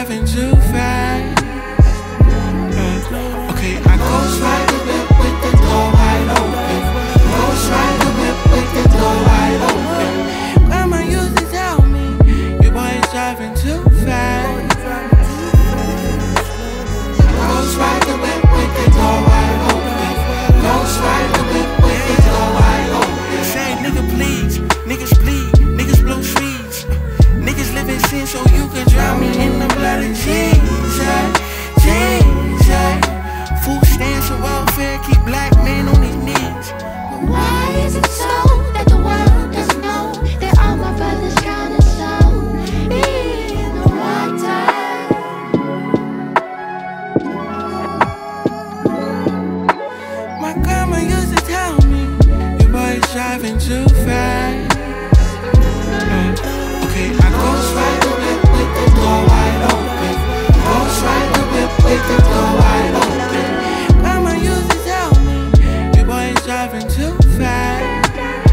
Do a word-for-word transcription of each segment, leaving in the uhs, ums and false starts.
driving too fast. Uh, okay, I ghost ride the whip with the door wide open. Ghost ride the whip with the door wide open. Grandma used to tell me, your boy is driving too fast. Ghost ride the whip with the door wide open. Ghost ride the whip with the door wide open. Say nigga please, niggas bleed, niggas blow trees. Niggas live in sin so you can drown me in the blood of Jesus, Jesus. Food stamps and welfare keep black men on their knees. But why is it so that the world doesn't know that all my brothers drowning so in the water? My grandma used to tell me, your boy is driving too fast. Okay, I ghost ride the whip with the door wide open. Ghost ride the whip with the door wide open. Grandma used to tell me, your boy is driving too fast.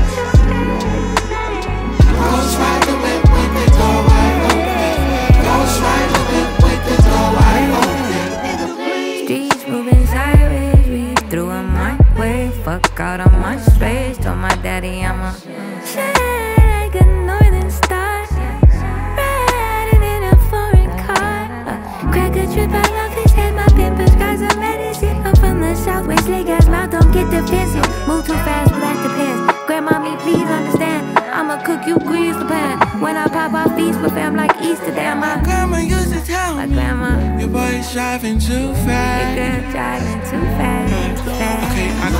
Ghost ride the whip with the door wide open. Ghost ride the whip with the door wide open. Streets moving sideways, we threw on my way. Fuck out on my space, told my daddy I'm a shit like a northern star. Trip, I love his head, my pimpers, guys are medicine. I'm from the southwest, slick ass mouth, don't get defensive. Move too fast, but that depends. Grandmommy, please understand. I'ma cook you grease the pan. When I pop off feast with fam like Easter, damn. My grandma used to tell my me, grandma, your boy is driving too fast. Your girl driving too fast, fast. Okay, I